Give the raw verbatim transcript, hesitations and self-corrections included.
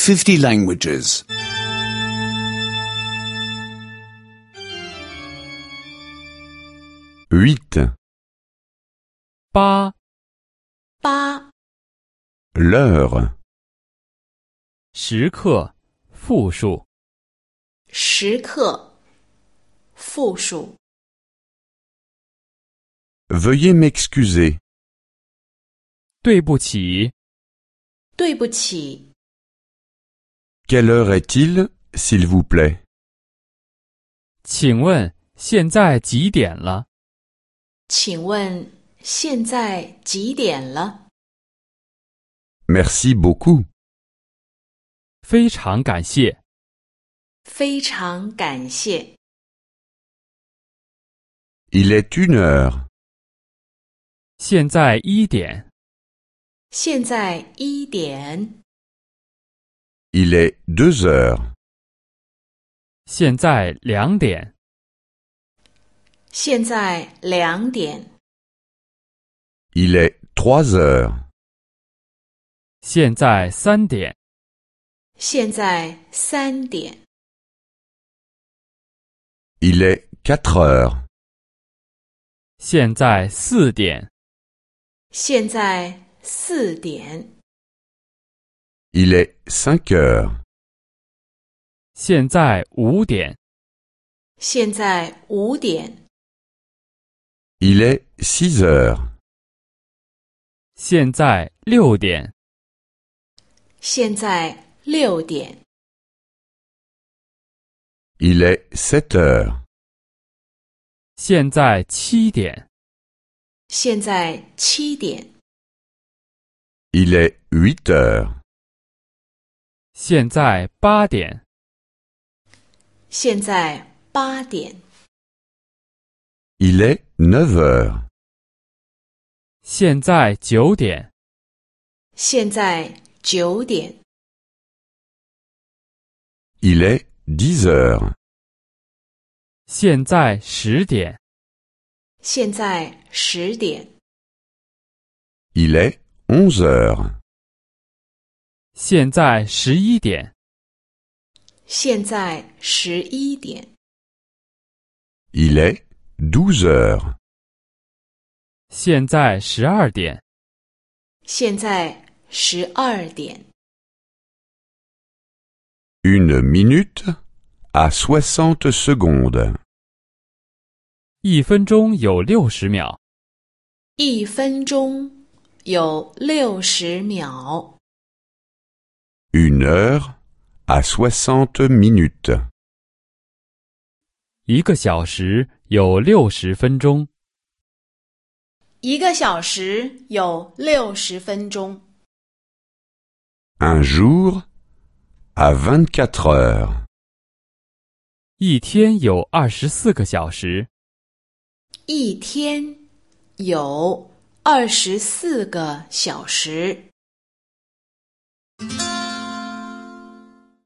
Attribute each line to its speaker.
Speaker 1: fifty languages.
Speaker 2: 8.
Speaker 3: 八
Speaker 4: 八
Speaker 2: L'heure.
Speaker 3: 时刻复数。
Speaker 4: 时刻复数。
Speaker 2: Veuillez m'excuser.
Speaker 3: 对不起，
Speaker 4: 对不起，
Speaker 2: Quelle heure est-il, s'il vous plaît?
Speaker 3: 请问现在几点了？
Speaker 4: 请问现在几点了？
Speaker 2: Merci beaucoup.
Speaker 3: 非常感谢。
Speaker 4: 非常感谢。
Speaker 2: Il est une heure.
Speaker 3: 现在一点。
Speaker 4: 现在一点。
Speaker 2: Il est deux heures.
Speaker 3: 现在两点。
Speaker 4: 现在两点。
Speaker 2: Il est trois heures.
Speaker 3: 现在三点。
Speaker 4: 现在三点。
Speaker 2: Il est quatre heures.
Speaker 3: 现在四点。
Speaker 4: 现在四点。
Speaker 2: Il est cinq heures.
Speaker 3: 现在五点。
Speaker 4: 现在五点。
Speaker 2: Il est six heures.
Speaker 3: 现在六点。
Speaker 4: 现在六点。
Speaker 2: Il est sept heures.
Speaker 3: 现在七点。
Speaker 4: 现在七点。
Speaker 2: Il est huit heures.
Speaker 3: 现在八点。
Speaker 4: 现在八点。
Speaker 2: Il est neuf heures.
Speaker 3: 现在九点。
Speaker 4: 现在九点。
Speaker 2: Il est dix heures.
Speaker 3: 现在十点。
Speaker 4: 现在十点。
Speaker 2: Il est onze heures.
Speaker 3: 现在十一点。
Speaker 4: 现在十一点。
Speaker 2: Il est douze heures.
Speaker 3: 现在十二点。
Speaker 4: 现在十二点。
Speaker 2: Une minute à soixante secondes.
Speaker 3: 一分钟有六十秒。
Speaker 4: 一分钟有六十秒。
Speaker 2: Une heure à soixante minutes.
Speaker 3: 一个小时有六十分钟。
Speaker 4: 一个小时有六十分钟。
Speaker 2: Un jour à vingt-quatre heures.
Speaker 3: 一天有二十四个小时。
Speaker 4: 一天有二十四个小时。